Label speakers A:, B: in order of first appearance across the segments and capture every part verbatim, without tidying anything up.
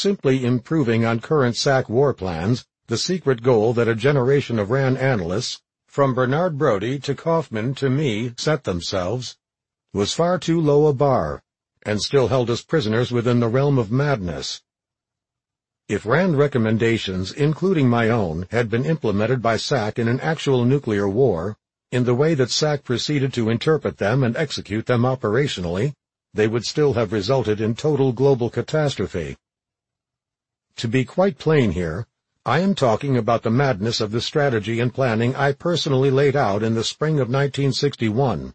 A: simply improving on current S A C war plans, the secret goal that a generation of RAND analysts, from Bernard Brodie to Kaufman to me, set themselves, was far too low a bar, and still held us prisoners within the realm of madness. If RAND recommendations, including my own, had been implemented by S A C in an actual nuclear war, in the way that S A C proceeded to interpret them and execute them operationally, they would still have resulted in total global catastrophe. To be quite plain here, I am talking about the madness of the strategy and planning I personally laid out in the spring of nineteen sixty-one.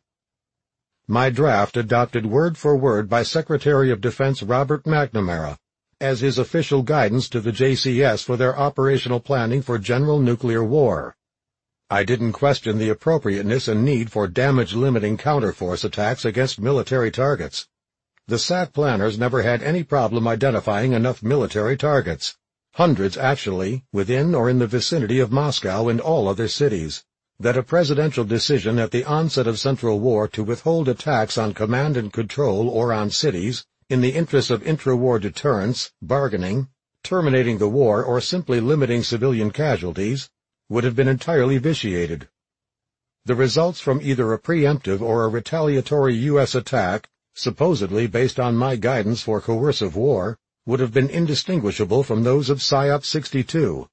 A: My draft adopted word for word by Secretary of Defense Robert McNamara as his official guidance to the J C S for their operational planning for general nuclear war. I didn't question the appropriateness and need for damage-limiting counterforce attacks against military targets. The S A C planners never had any problem identifying enough military targets, hundreds actually, within or in the vicinity of Moscow and all other cities, that a presidential decision at the onset of Central War to withhold attacks on command and control or on cities, in the interest of intra-war deterrence, bargaining, terminating the war or simply limiting civilian casualties, would have been entirely vitiated. The results from either a preemptive or a retaliatory U S attack, supposedly based on my guidance for coercive war, would have been indistinguishable from those of PSYOP sixty-two.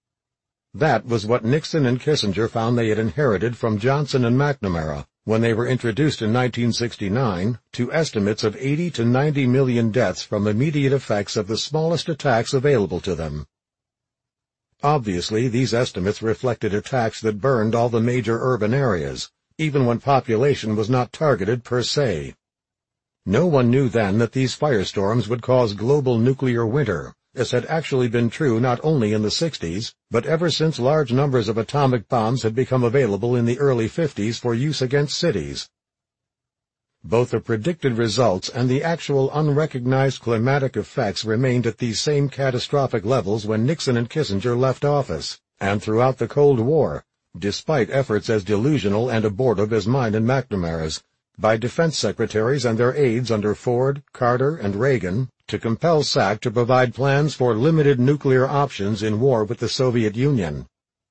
A: That was what Nixon and Kissinger found they had inherited from Johnson and McNamara when they were introduced in nineteen sixty-nine to estimates of eighty to ninety million deaths from immediate effects of the smallest attacks available to them. Obviously, these estimates reflected attacks that burned all the major urban areas, even when population was not targeted per se. No one knew then that these firestorms would cause global nuclear winter, as had actually been true not only in the sixties, but ever since large numbers of atomic bombs had become available in the early fifties for use against cities. Both the predicted results and the actual unrecognized climatic effects remained at these same catastrophic levels when Nixon and Kissinger left office, and throughout the Cold War, despite efforts as delusional and abortive as mine and McNamara's, by defense secretaries and their aides under Ford, Carter, and Reagan, to compel S A C to provide plans for limited nuclear options in war with the Soviet Union.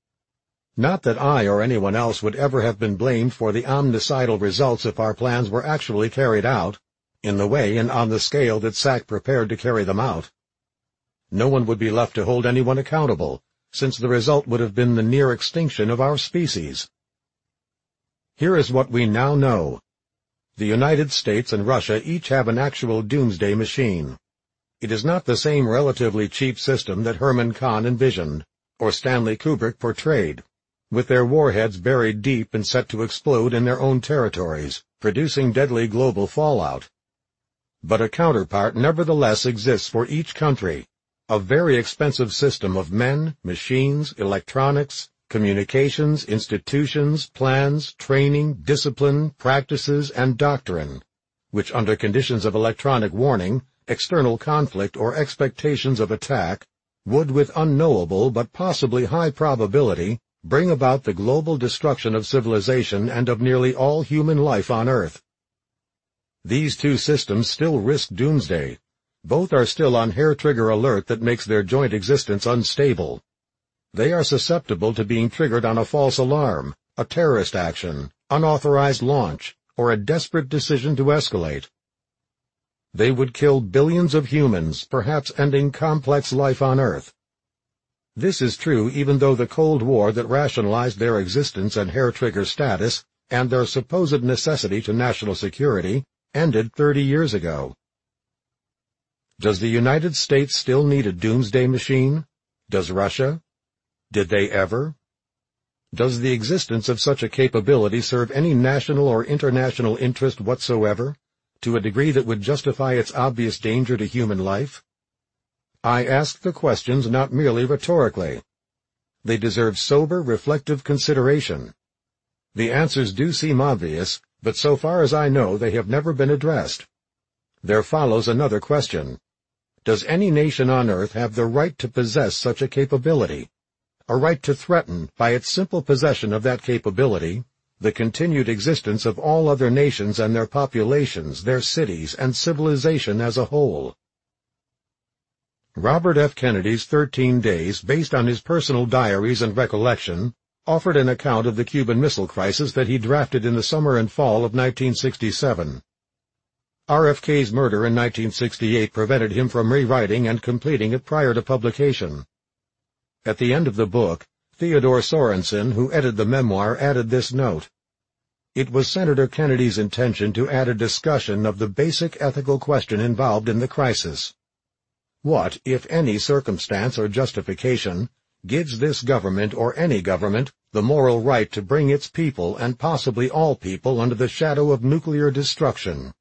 A: Not that I or anyone else would ever have been blamed for the omnicidal results if our plans were actually carried out, in the way and on the scale that S A C prepared to carry them out. No one would be left to hold anyone accountable, since the result would have been the near extinction of our species. Here is what we now know. The United States and Russia each have an actual doomsday machine. It is not the same relatively cheap system that Herman Kahn envisioned, or Stanley Kubrick portrayed, with their warheads buried deep and set to explode in their own territories, producing deadly global fallout. But a counterpart nevertheless exists for each country, a very expensive system of men, machines, electronics, communications, institutions, plans, training, discipline, practices, and doctrine, which under conditions of electronic warning, external conflict, or expectations of attack, would with unknowable but possibly high probability bring about the global destruction of civilization and of nearly all human life on Earth. These two systems still risk doomsday. Both are still on hair-trigger alert that makes their joint existence unstable. They are susceptible to being triggered on a false alarm, a terrorist action, unauthorized launch, or a desperate decision to escalate. They would kill billions of humans, perhaps ending complex life on Earth. This is true even though the Cold War that rationalized their existence and hair-trigger status and their supposed necessity to national security ended thirty years ago. Does the United States still need a doomsday machine? Does Russia? Did they ever? Does the existence of such a capability serve any national or international interest whatsoever, to a degree that would justify its obvious danger to human life? I ask the questions not merely rhetorically. They deserve sober, reflective consideration. The answers do seem obvious, but so far as I know they have never been addressed. There follows another question. Does any nation on Earth have the right to possess such a capability? A right to threaten, by its simple possession of that capability, the continued existence of all other nations and their populations, their cities, and civilization as a whole? Robert F. Kennedy's thirteen days, based on his personal diaries and recollection, offered an account of the Cuban Missile Crisis that he drafted in the summer and fall of nineteen sixty-seven. R F K's murder in nineteen sixty-eight prevented him from rewriting and completing it prior to publication. At the end of the book, Theodore Sorensen, who edited the memoir, added this note: "It was Senator Kennedy's intention to add a discussion of the basic ethical question involved in the crisis. What, if any circumstance or justification, gives this government or any government the moral right to bring its people and possibly all people under the shadow of nuclear destruction?"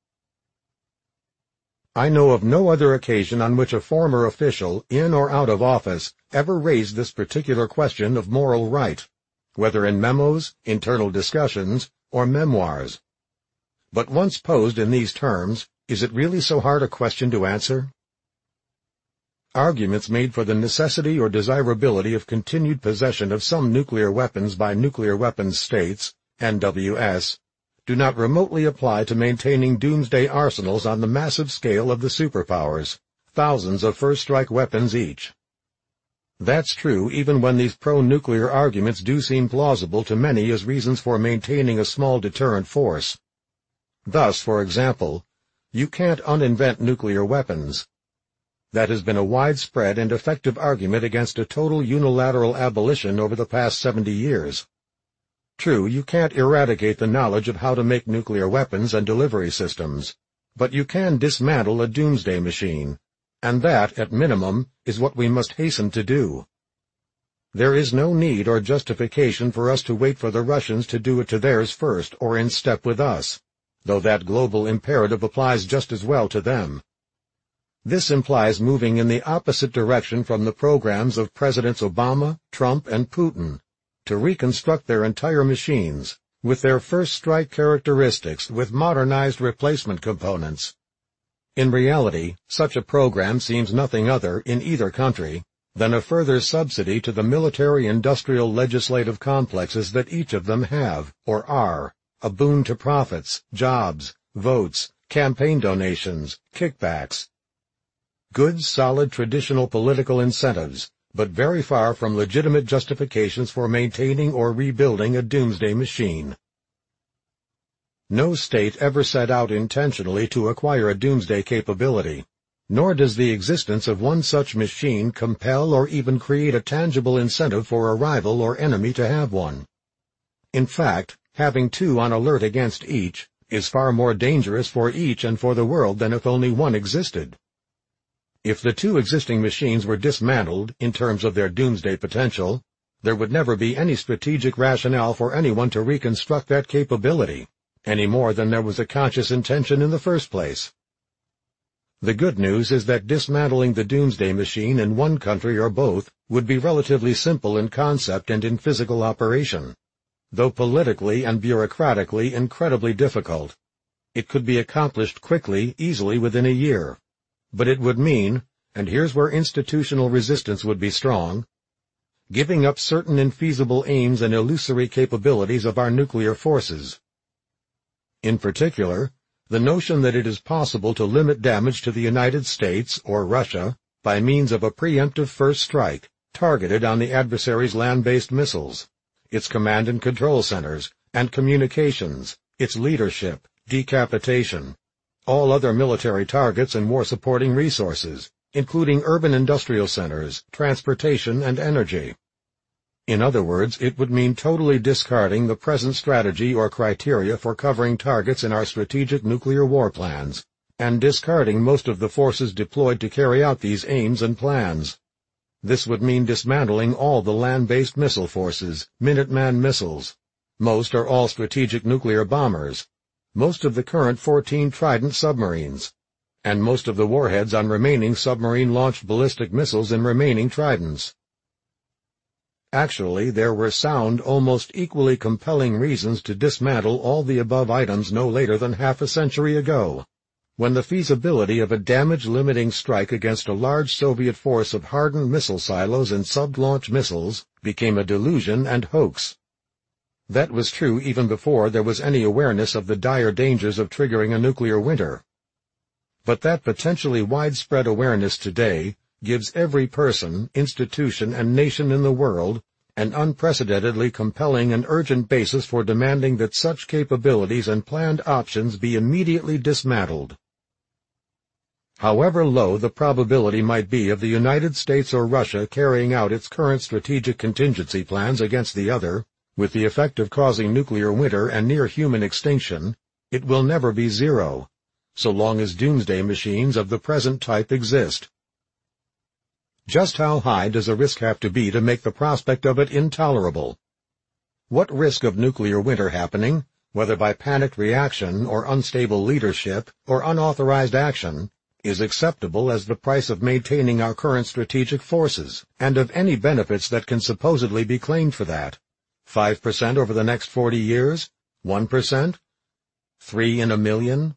A: I know of no other occasion on which a former official, in or out of office, ever raised this particular question of moral right, whether in memos, internal discussions, or memoirs. But once posed in these terms, is it really so hard a question to answer? Arguments made for the necessity or desirability of continued possession of some nuclear weapons by nuclear weapons states, N W S, do not remotely apply to maintaining doomsday arsenals on the massive scale of the superpowers, thousands of first-strike weapons each. That's true even when these pro-nuclear arguments do seem plausible to many as reasons for maintaining a small deterrent force. Thus, for example, you can't uninvent nuclear weapons. That has been a widespread and effective argument against a total unilateral abolition over the past seventy years. True, you can't eradicate the knowledge of how to make nuclear weapons and delivery systems, but you can dismantle a doomsday machine, and that, at minimum, is what we must hasten to do. There is no need or justification for us to wait for the Russians to do it to theirs first or in step with us, though that global imperative applies just as well to them. This implies moving in the opposite direction from the programs of Presidents Obama, Trump, and Putin, to reconstruct their entire machines, with their first-strike characteristics, with modernized replacement components. In reality, such a program seems nothing other, in either country, than a further subsidy to the military-industrial legislative complexes that each of them have, or are, a boon to profits, jobs, votes, campaign donations, kickbacks. Good, solid, traditional political incentives, but very far from legitimate justifications for maintaining or rebuilding a doomsday machine. No state ever set out intentionally to acquire a doomsday capability, nor does the existence of one such machine compel or even create a tangible incentive for a rival or enemy to have one. In fact, having two on alert against each is far more dangerous for each and for the world than if only one existed. If the two existing machines were dismantled in terms of their doomsday potential, there would never be any strategic rationale for anyone to reconstruct that capability, any more than there was a conscious intention in the first place. The good news is that dismantling the doomsday machine in one country or both would be relatively simple in concept and in physical operation, though politically and bureaucratically incredibly difficult. It could be accomplished quickly, easily within a year. But it would mean, and here's where institutional resistance would be strong, giving up certain infeasible aims and illusory capabilities of our nuclear forces. In particular, the notion that it is possible to limit damage to the United States or Russia by means of a preemptive first strike targeted on the adversary's land-based missiles, its command and control centers, and communications, its leadership, decapitation, all other military targets and war-supporting resources, including urban industrial centers, transportation, and energy. In other words, it would mean totally discarding the present strategy or criteria for covering targets in our strategic nuclear war plans, and discarding most of the forces deployed to carry out these aims and plans. This would mean dismantling all the land-based missile forces, Minuteman missiles. Most or all strategic nuclear bombers, most of the current fourteen Trident submarines, and most of the warheads on remaining submarine-launched ballistic missiles in remaining Tridents. Actually, there were sound, almost equally compelling reasons to dismantle all the above items no later than half a century ago, when the feasibility of a damage-limiting strike against a large Soviet force of hardened missile silos and sub-launch missiles became a delusion and hoax. That was true even before there was any awareness of the dire dangers of triggering a nuclear winter. But that potentially widespread awareness today gives every person, institution, and nation in the world an unprecedentedly compelling and urgent basis for demanding that such capabilities and planned options be immediately dismantled. However low the probability might be of the United States or Russia carrying out its current strategic contingency plans against the other, with the effect of causing nuclear winter and near-human extinction, it will never be zero, so long as doomsday machines of the present type exist. Just how high does a risk have to be to make the prospect of it intolerable? What risk of nuclear winter happening, whether by panicked reaction or unstable leadership or unauthorized action, is acceptable as the price of maintaining our current strategic forces, and of any benefits that can supposedly be claimed for that? Five percent over the next forty years? One percent? Three in a million?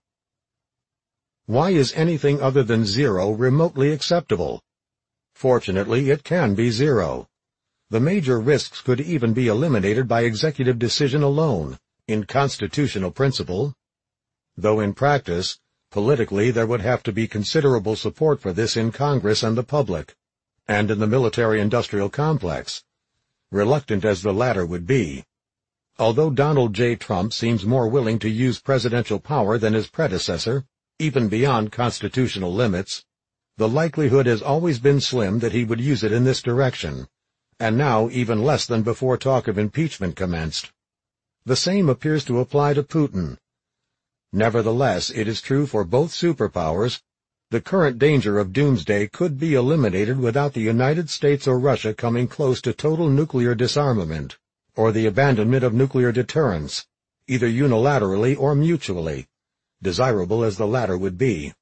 A: Why is anything other than zero remotely acceptable? Fortunately, it can be zero. The major risks could even be eliminated by executive decision alone, in constitutional principle. Though in practice, politically there would have to be considerable support for this in Congress and the public, and in the military-industrial complex, reluctant as the latter would be. Although Donald J. Trump seems more willing to use presidential power than his predecessor, even beyond constitutional limits, the likelihood has always been slim that he would use it in this direction, and now even less than before talk of impeachment commenced. The same appears to apply to Putin. Nevertheless, it is true for both superpowers. The current danger of doomsday could be eliminated without the United States or Russia coming close to total nuclear disarmament, or the abandonment of nuclear deterrence, either unilaterally or mutually, desirable as the latter would be.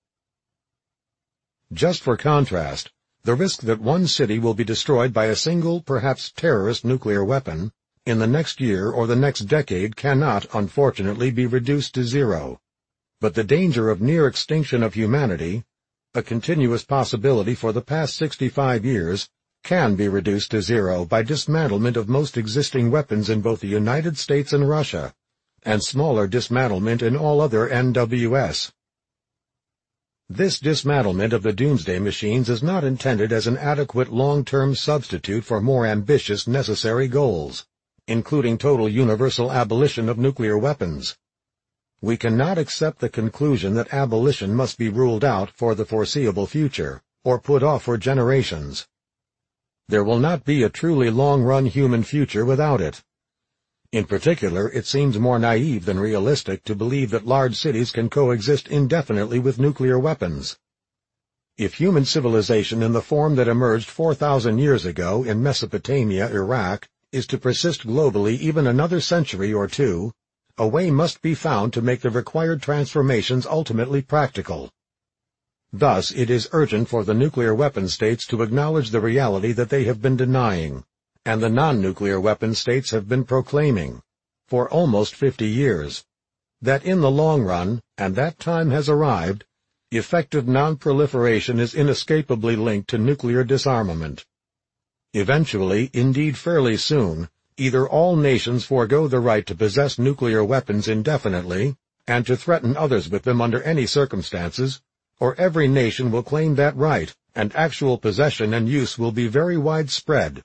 A: Just for contrast, the risk that one city will be destroyed by a single, perhaps terrorist nuclear weapon in the next year or the next decade cannot, unfortunately, be reduced to zero. But the danger of near extinction of humanity, a continuous possibility for the past sixty-five years, can be reduced to zero by dismantlement of most existing weapons in both the United States and Russia, and smaller dismantlement in all other N W S. This dismantlement of the doomsday machines is not intended as an adequate long-term substitute for more ambitious necessary goals, including total universal abolition of nuclear weapons. We cannot accept the conclusion that abolition must be ruled out for the foreseeable future, or put off for generations. There will not be a truly long-run human future without it. In particular, it seems more naive than realistic to believe that large cities can coexist indefinitely with nuclear weapons. If human civilization in the form that emerged four thousand years ago in Mesopotamia, Iraq, is to persist globally even another century or two, a way must be found to make the required transformations ultimately practical. Thus, it is urgent for the nuclear weapon states to acknowledge the reality that they have been denying, and the non-nuclear weapon states have been proclaiming, for almost fifty years, that in the long run, and that time has arrived, effective non-proliferation is inescapably linked to nuclear disarmament. Eventually, indeed fairly soon, either all nations forego the right to possess nuclear weapons indefinitely, and to threaten others with them under any circumstances, or every nation will claim that right, and actual possession and use will be very widespread.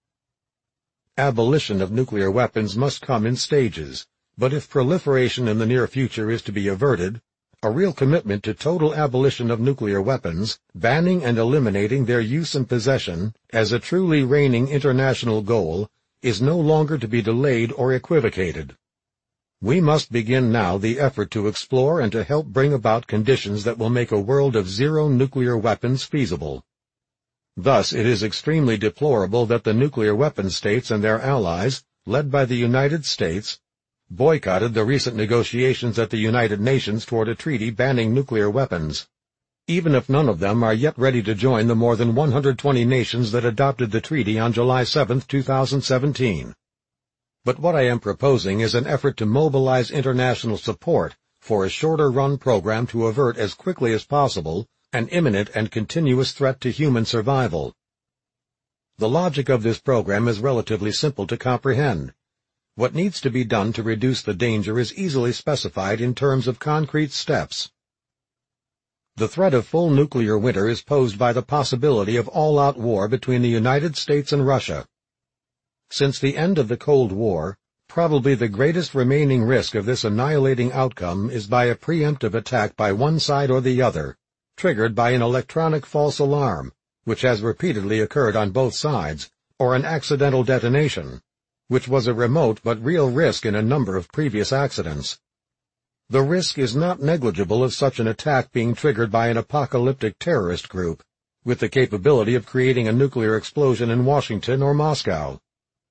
A: Abolition of nuclear weapons must come in stages, but if proliferation in the near future is to be averted, a real commitment to total abolition of nuclear weapons, banning and eliminating their use and possession, as a truly reigning international goal, is no longer to be delayed or equivocated. We must begin now the effort to explore and to help bring about conditions that will make a world of zero nuclear weapons feasible. Thus, it is extremely deplorable that the nuclear weapon states and their allies, led by the United States, boycotted the recent negotiations at the United Nations toward a treaty banning nuclear weapons, even if none of them are yet ready to join the more than one hundred twenty nations that adopted the treaty on July seventh, two thousand seventeen. But what I am proposing is an effort to mobilize international support for a shorter-run program to avert as quickly as possible an imminent and continuous threat to human survival. The logic of this program is relatively simple to comprehend. What needs to be done to reduce the danger is easily specified in terms of concrete steps. The threat of full nuclear winter is posed by the possibility of all-out war between the United States and Russia. Since the end of the Cold War, probably the greatest remaining risk of this annihilating outcome is by a preemptive attack by one side or the other, triggered by an electronic false alarm, which has repeatedly occurred on both sides, or an accidental detonation, which was a remote but real risk in a number of previous accidents. The risk is not negligible of such an attack being triggered by an apocalyptic terrorist group, with the capability of creating a nuclear explosion in Washington or Moscow.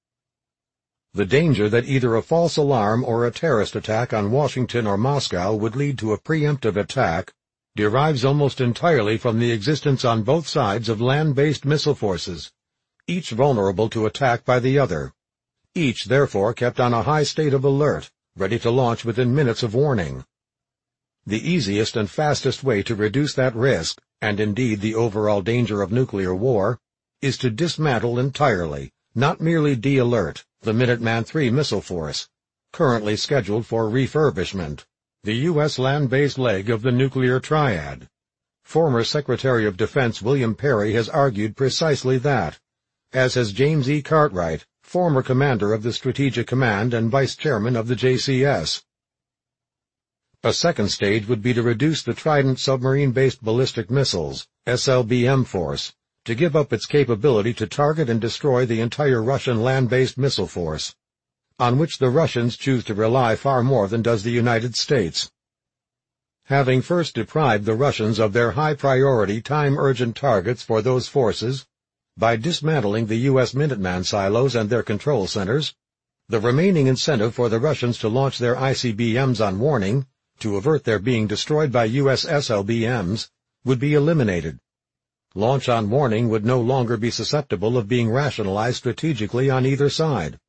A: The danger that either a false alarm or a terrorist attack on Washington or Moscow would lead to a preemptive attack derives almost entirely from the existence on both sides of land-based missile forces, each vulnerable to attack by the other, each therefore kept on a high state of alert, ready to launch within minutes of warning. The easiest and fastest way to reduce that risk, and indeed the overall danger of nuclear war, is to dismantle entirely, not merely de-alert, the Minuteman three missile force, currently scheduled for refurbishment, the U S land-based leg of the nuclear triad. Former Secretary of Defense William Perry has argued precisely that, as has James E. Cartwright, former commander of the Strategic Command and vice chairman of the J C S. A second stage would be to reduce the Trident submarine-based ballistic missiles, S L B M force, to give up its capability to target and destroy the entire Russian land-based missile force, on which the Russians choose to rely far more than does the United States. Having first deprived the Russians of their high-priority, time-urgent targets for those forces, by dismantling the U S Minuteman silos and their control centers, the remaining incentive for the Russians to launch their I C B Ms on warning, to avert their being destroyed by U S S L B Ms, would be eliminated. Launch on warning would no longer be susceptible of being rationalized strategically on either side.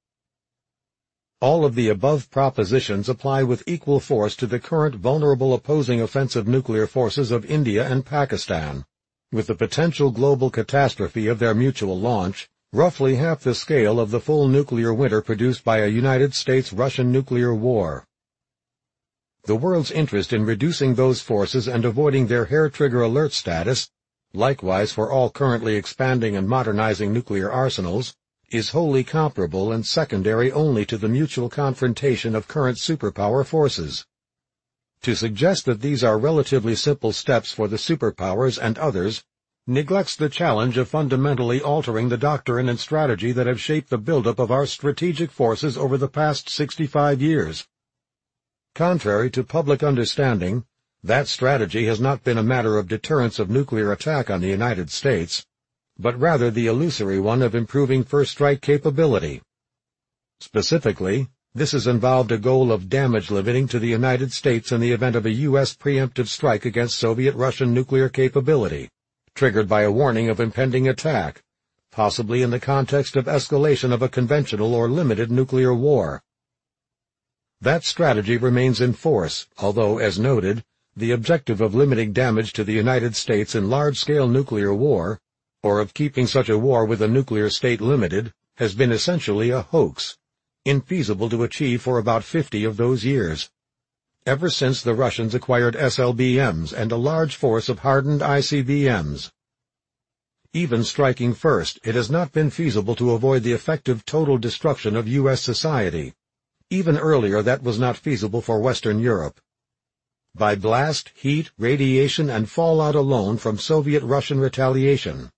A: All of the above propositions apply with equal force to the current vulnerable opposing offensive nuclear forces of India and Pakistan, with the potential global catastrophe of their mutual launch, roughly half the scale of the full nuclear winter produced by a United States-Russian nuclear war. The world's interest in reducing those forces and avoiding their hair-trigger alert status, likewise for all currently expanding and modernizing nuclear arsenals, is wholly comparable and secondary only to the mutual confrontation of current superpower forces. To suggest that these are relatively simple steps for the superpowers and others neglects the challenge of fundamentally altering the doctrine and strategy that have shaped the buildup of our strategic forces over the past sixty-five years. Contrary to public understanding, that strategy has not been a matter of deterrence of nuclear attack on the United States, but rather the illusory one of improving first-strike capability. Specifically, this has involved a goal of damage limiting to the United States in the event of a U S preemptive strike against Soviet-Russian nuclear capability, triggered by a warning of impending attack, possibly in the context of escalation of a conventional or limited nuclear war. That strategy remains in force, although, as noted, the objective of limiting damage to the United States in large-scale nuclear war, or of keeping such a war with a nuclear state limited, has been essentially a hoax, infeasible to achieve for about fifty of those years, ever since the Russians acquired S L B Ms and a large force of hardened I C B Ms. Even striking first, it has not been feasible to avoid the effective total destruction of U S society. Even earlier that was not feasible for Western Europe. By blast, heat, radiation, and fallout alone from Soviet-Russian retaliation.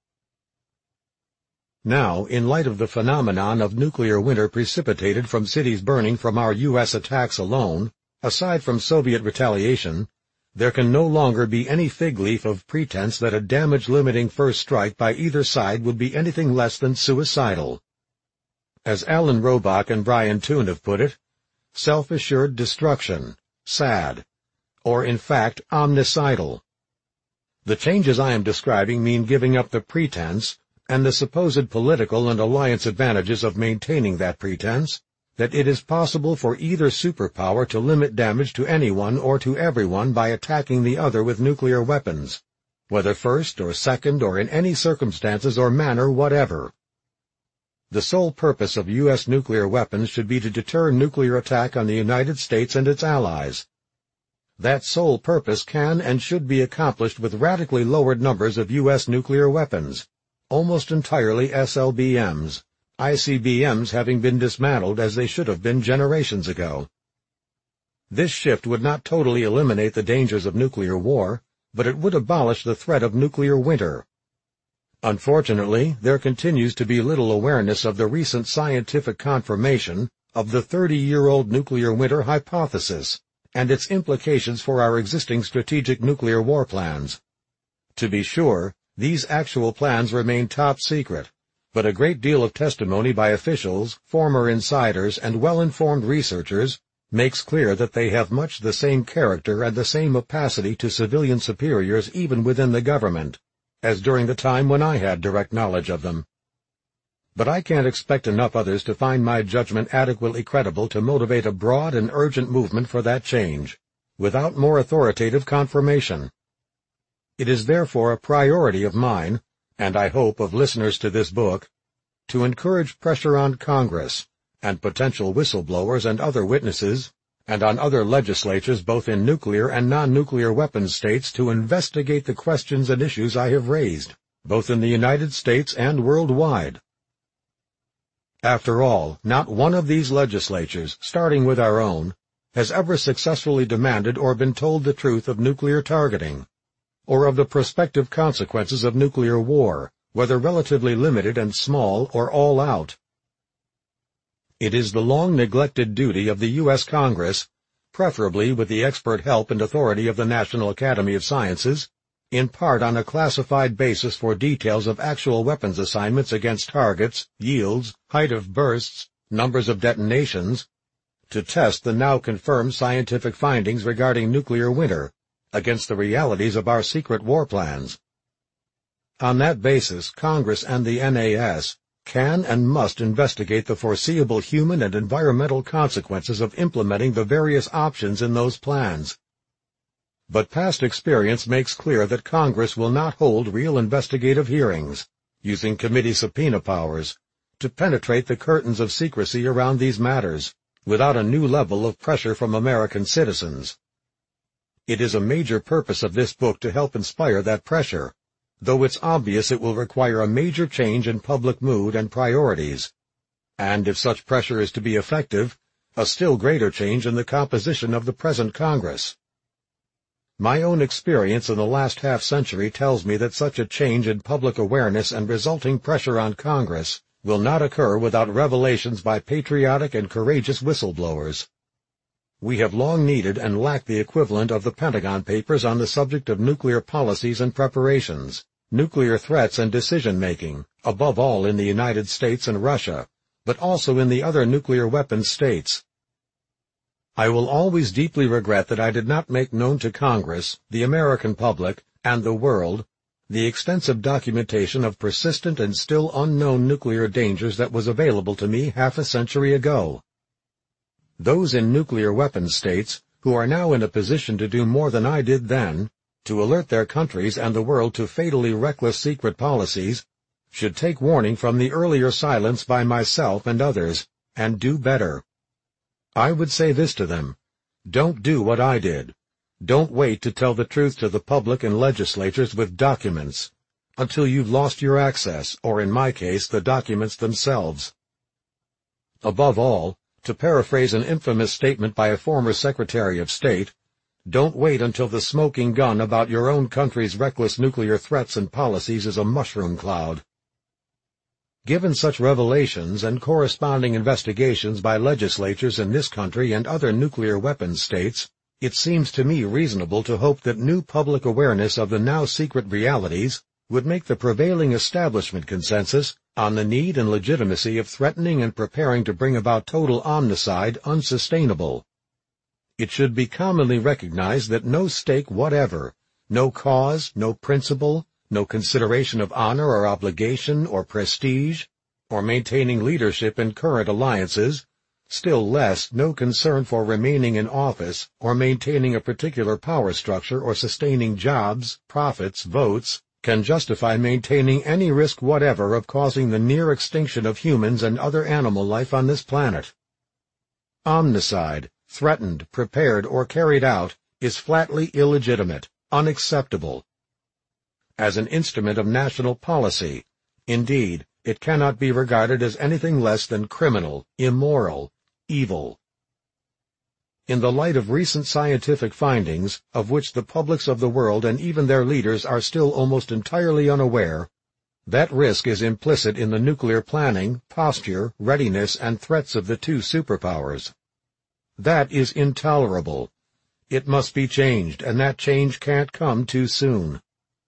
A: Now, in light of the phenomenon of nuclear winter precipitated from cities burning from our U S attacks alone, aside from Soviet retaliation, there can no longer be any fig leaf of pretense that a damage-limiting first strike by either side would be anything less than suicidal. As Alan Robach and Brian Toon have put it, self-assured destruction, sad, or in fact omnicidal. The changes I am describing mean giving up the pretense, and the supposed political and alliance advantages of maintaining that pretense, that it is possible for either superpower to limit damage to anyone or to everyone by attacking the other with nuclear weapons, whether first or second or in any circumstances or manner whatever. The sole purpose of U S nuclear weapons should be to deter nuclear attack on the United States and its allies. That sole purpose can and should be accomplished with radically lowered numbers of U S nuclear weapons, almost entirely S L B Ms, I C B Ms having been dismantled as they should have been generations ago. This shift would not totally eliminate the dangers of nuclear war, but it would abolish the threat of nuclear winter. Unfortunately, there continues to be little awareness of the recent scientific confirmation of the thirty-year-old nuclear winter hypothesis and its implications for our existing strategic nuclear war plans. To be sure, these actual plans remain top secret, but a great deal of testimony by officials, former insiders, and well-informed researchers makes clear that they have much the same character and the same opacity to civilian superiors even within the government, as during the time when I had direct knowledge of them. But I can't expect enough others to find my judgment adequately credible to motivate a broad and urgent movement for that change, without more authoritative confirmation. It is therefore a priority of mine, and I hope of listeners to this book, to encourage pressure on Congress, and potential whistleblowers and other witnesses, and on other legislatures both in nuclear and non-nuclear weapons states to investigate the questions and issues I have raised, both in the United States and worldwide. After all, not one of these legislatures, starting with our own, has ever successfully demanded or been told the truth of nuclear targeting, or of the prospective consequences of nuclear war, whether relatively limited and small or all out. It is the long-neglected duty of the U S Congress, preferably with the expert help and authority of the National Academy of Sciences, in part on a classified basis for details of actual weapons assignments against targets, yields, height of bursts, numbers of detonations, to test the now confirmed scientific findings regarding nuclear winter against the realities of our secret war plans. On that basis, Congress and the N A S can and must investigate the foreseeable human and environmental consequences of implementing the various options in those plans. But past experience makes clear that Congress will not hold real investigative hearings, using committee subpoena powers, to penetrate the curtains of secrecy around these matters, without a new level of pressure from American citizens. It is a major purpose of this book to help inspire that pressure, though it's obvious it will require a major change in public mood and priorities, and if such pressure is to be effective, a still greater change in the composition of the present Congress. My own experience in the last half-century tells me that such a change in public awareness and resulting pressure on Congress will not occur without revelations by patriotic and courageous whistleblowers. We have long needed and lacked the equivalent of the Pentagon Papers on the subject of nuclear policies and preparations, nuclear threats and decision-making, above all in the United States and Russia, but also in the other nuclear weapons states. I will always deeply regret that I did not make known to Congress, the American public, and the world, the extensive documentation of persistent and still unknown nuclear dangers that was available to me half a century ago. Those in nuclear weapons states, who are now in a position to do more than I did then, to alert their countries and the world to fatally reckless secret policies, should take warning from the earlier silence by myself and others, and do better. I would say this to them: don't do what I did. Don't wait to tell the truth to the public and legislatures with documents, until you've lost your access, or in my case, the documents themselves. Above all, to paraphrase an infamous statement by a former Secretary of State, don't wait until the smoking gun about your own country's reckless nuclear threats and policies is a mushroom cloud. Given such revelations and corresponding investigations by legislatures in this country and other nuclear weapons states, it seems to me reasonable to hope that new public awareness of the now secret realities would make the prevailing establishment consensus on the need and legitimacy of threatening and preparing to bring about total omnicide unsustainable. It should be commonly recognized that no stake whatever, no cause, no principle, no consideration of honor or obligation or prestige, or maintaining leadership in current alliances, still less no concern for remaining in office or maintaining a particular power structure or sustaining jobs, profits, votes, can justify maintaining any risk whatever of causing the near extinction of humans and other animal life on this planet. Omnicide, threatened, prepared, or carried out, is flatly illegitimate, unacceptable. As an instrument of national policy, indeed, it cannot be regarded as anything less than criminal, immoral, evil. In the light of recent scientific findings, of which the publics of the world and even their leaders are still almost entirely unaware, that risk is implicit in the nuclear planning, posture, readiness, and threats of the two superpowers. That is intolerable. It must be changed, and that change can't come too soon.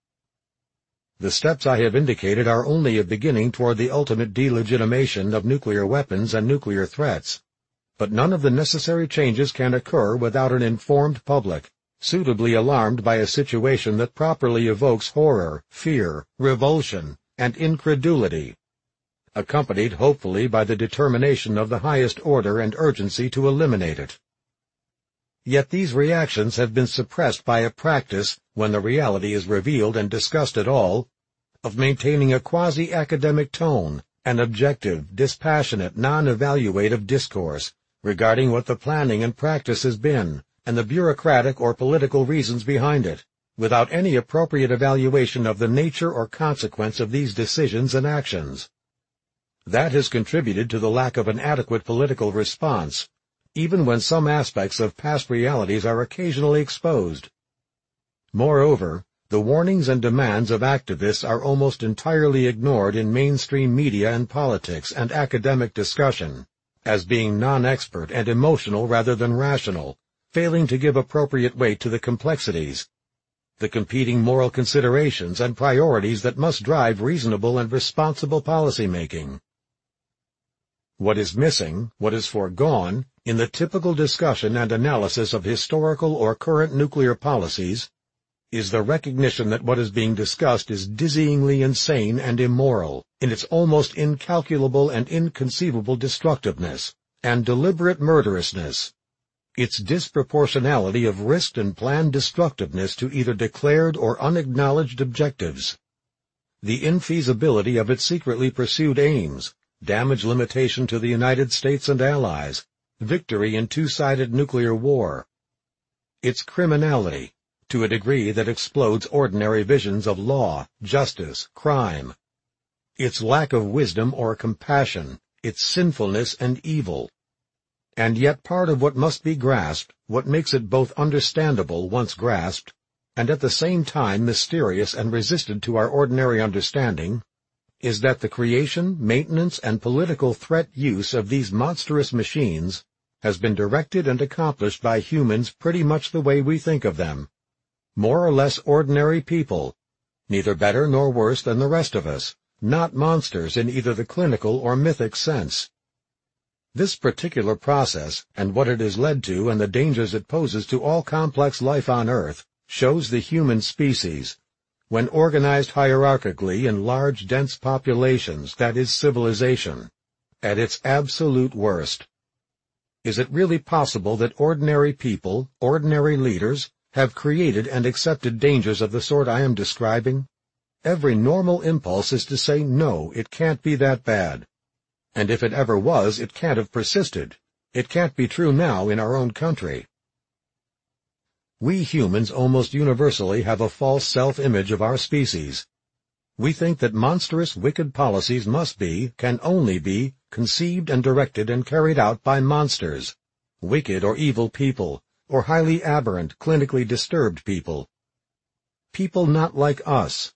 A: The steps I have indicated are only a beginning toward the ultimate delegitimation of nuclear weapons and nuclear threats. But none of the necessary changes can occur without an informed public, suitably alarmed by a situation that properly evokes horror, fear, revulsion, and incredulity, accompanied hopefully by the determination of the highest order and urgency to eliminate it. Yet these reactions have been suppressed by a practice, when the reality is revealed and discussed at all, of maintaining a quasi-academic tone, an objective, dispassionate, non-evaluative discourse regarding what the planning and practice has been, and the bureaucratic or political reasons behind it, without any appropriate evaluation of the nature or consequence of these decisions and actions. That has contributed to the lack of an adequate political response, even when some aspects of past realities are occasionally exposed. Moreover, the warnings and demands of activists are almost entirely ignored in mainstream media and politics and academic discussion, as being non-expert and emotional rather than rational, failing to give appropriate weight to the complexities, the competing moral considerations and priorities that must drive reasonable and responsible policymaking. What is missing, what is foregone, in the typical discussion and analysis of historical or current nuclear policies, is the recognition that what is being discussed is dizzyingly insane and immoral in its almost incalculable and inconceivable destructiveness and deliberate murderousness, its disproportionality of risked and planned destructiveness to either declared or unacknowledged objectives, the infeasibility of its secretly pursued aims, damage limitation to the United States and allies, victory in two-sided nuclear war, its criminality, to a degree that explodes ordinary visions of law, justice, crime, its lack of wisdom or compassion, its sinfulness and evil. And yet part of what must be grasped, what makes it both understandable once grasped, and at the same time mysterious and resisted to our ordinary understanding, is that the creation, maintenance, and political threat use of these monstrous machines has been directed and accomplished by humans pretty much the way we think of them, more or less ordinary people, neither better nor worse than the rest of us, not monsters in either the clinical or mythic sense. This particular process, and what it has led to and the dangers it poses to all complex life on Earth, shows the human species, when organized hierarchically in large dense populations, that is civilization, at its absolute worst. Is it really possible that ordinary people, ordinary leaders, have created and accepted dangers of the sort I am describing? Every normal impulse is to say, no, it can't be that bad. And if it ever was, it can't have persisted. It can't be true now in our own country. We humans almost universally have a false self-image of our species. We think that monstrous, wicked policies must be, can only be, conceived and directed and carried out by monsters, wicked or evil people, or highly aberrant, clinically disturbed people. People not like us.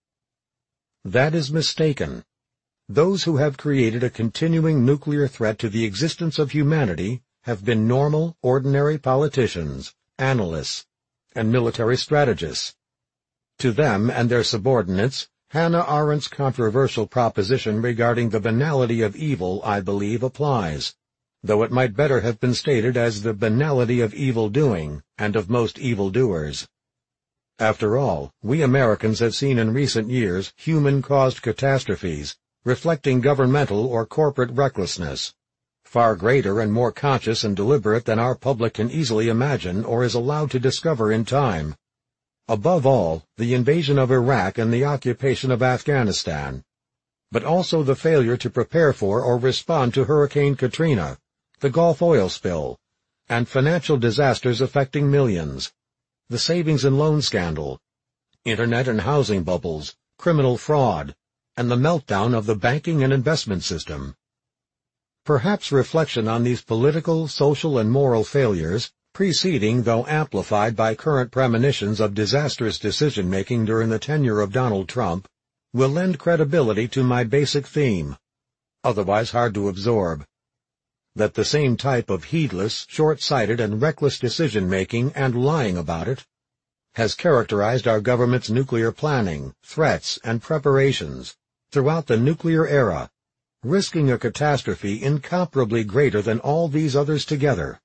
A: That is mistaken. Those who have created a continuing nuclear threat to the existence of humanity have been normal, ordinary politicians, analysts, and military strategists. To them and their subordinates, Hannah Arendt's controversial proposition regarding the banality of evil, I believe, applies, though it might better have been stated as the banality of evil-doing, and of most evil-doers. After all, we Americans have seen in recent years human-caused catastrophes, reflecting governmental or corporate recklessness, far greater and more conscious and deliberate than our public can easily imagine or is allowed to discover in time. Above all, the invasion of Iraq and the occupation of Afghanistan, but also the failure to prepare for or respond to Hurricane Katrina, the Gulf oil spill, and financial disasters affecting millions, the savings and loan scandal, internet and housing bubbles, criminal fraud, and the meltdown of the banking and investment system. Perhaps reflection on these political, social, and moral failures, preceding though amplified by current premonitions of disastrous decision-making during the tenure of Donald Trump, will lend credibility to my basic theme, otherwise hard to absorb, that the same type of heedless, short-sighted, and reckless decision-making and lying about it has characterized our government's nuclear planning, threats, and preparations throughout the nuclear era, risking a catastrophe incomparably greater than all these others together.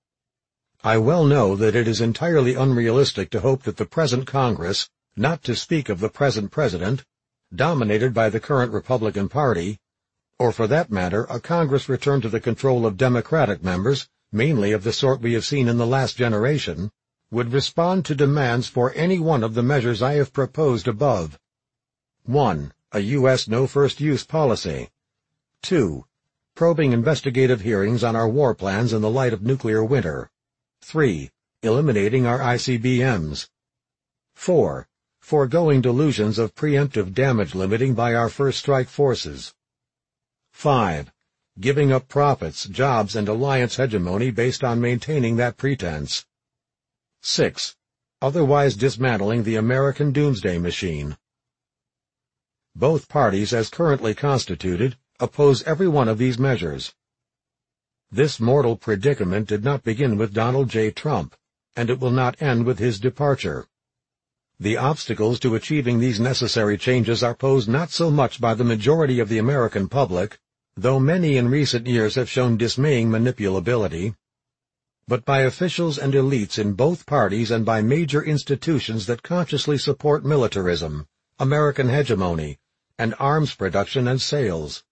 A: I well know that it is entirely unrealistic to hope that the present Congress, not to speak of the present President, dominated by the current Republican Party, or for that matter a Congress returned to the control of Democratic members, mainly of the sort we have seen in the last generation, would respond to demands for any one of the measures I have proposed above. one. A U S no-first-use policy. two. Probing investigative hearings on our war plans in the light of nuclear winter. three. Eliminating our I C B Ms. four. Foregoing delusions of preemptive damage limiting by our first strike forces. five. Giving up profits, jobs, and alliance hegemony based on maintaining that pretense. six. Otherwise dismantling the American doomsday machine. Both parties, as currently constituted, oppose every one of these measures. This mortal predicament did not begin with Donald J. Trump, and it will not end with his departure. The obstacles to achieving these necessary changes are posed not so much by the majority of the American public, though many in recent years have shown dismaying manipulability, but by officials and elites in both parties and by major institutions that consciously support militarism, American hegemony, and arms production and sales.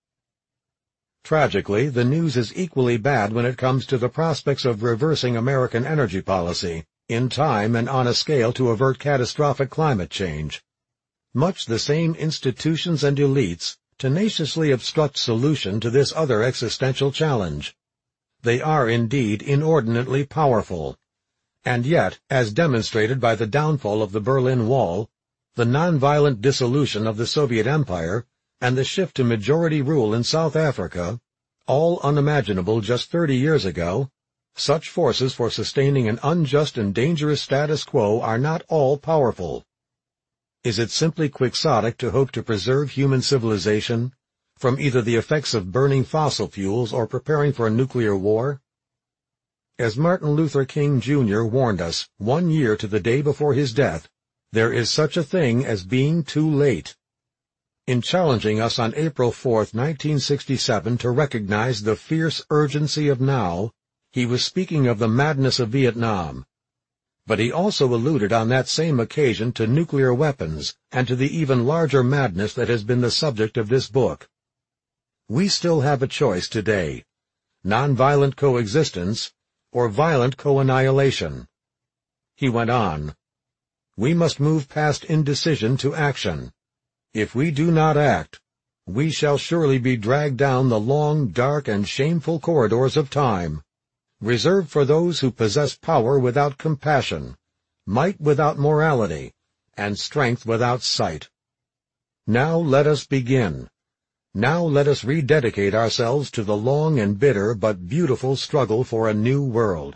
A: Tragically, the news is equally bad when it comes to the prospects of reversing American energy policy, in time and on a scale to avert catastrophic climate change. Much the same institutions and elites tenaciously obstruct solution to this other existential challenge. They are indeed inordinately powerful. And yet, as demonstrated by the downfall of the Berlin Wall, the nonviolent dissolution of the Soviet Empire, and the shift to majority rule in South Africa, all unimaginable just thirty years ago, such forces for sustaining an unjust and dangerous status quo are not all powerful. Is it simply quixotic to hope to preserve human civilization from either the effects of burning fossil fuels or preparing for a nuclear war? As Martin Luther King Junior warned us one year to the day before his death, there is such a thing as being too late. In challenging us on April fourth, nineteen sixty-seven, to recognize the fierce urgency of now, he was speaking of the madness of Vietnam. But he also alluded on that same occasion to nuclear weapons and to the even larger madness that has been the subject of this book. We still have a choice today: nonviolent coexistence or violent co-annihilation. He went on, "We must move past indecision to action. If we do not act, we shall surely be dragged down the long, dark, and shameful corridors of time, reserved for those who possess power without compassion, might without morality, and strength without sight. Now let us begin. Now let us rededicate ourselves to the long and bitter but beautiful struggle for a new world."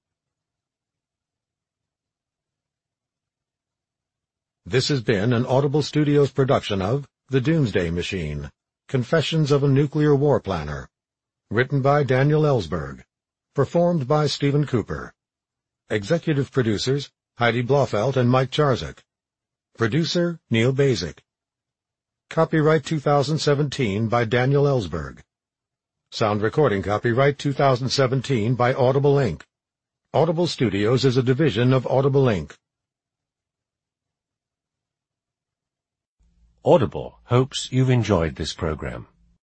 A: This has been an Audible Studios production of The Doomsday Machine, Confessions of a Nuclear War Planner, written by Daniel Ellsberg, performed by Stephen Cooper. Executive producers Heidi Blofeld and Mike Charzak. Producer Neil Basic. Copyright two thousand seventeen by Daniel Ellsberg. Sound recording copyright two thousand seventeen by Audible Incorporated. Audible Studios is a division of Audible Incorporated.
B: Audible hopes you've enjoyed this program.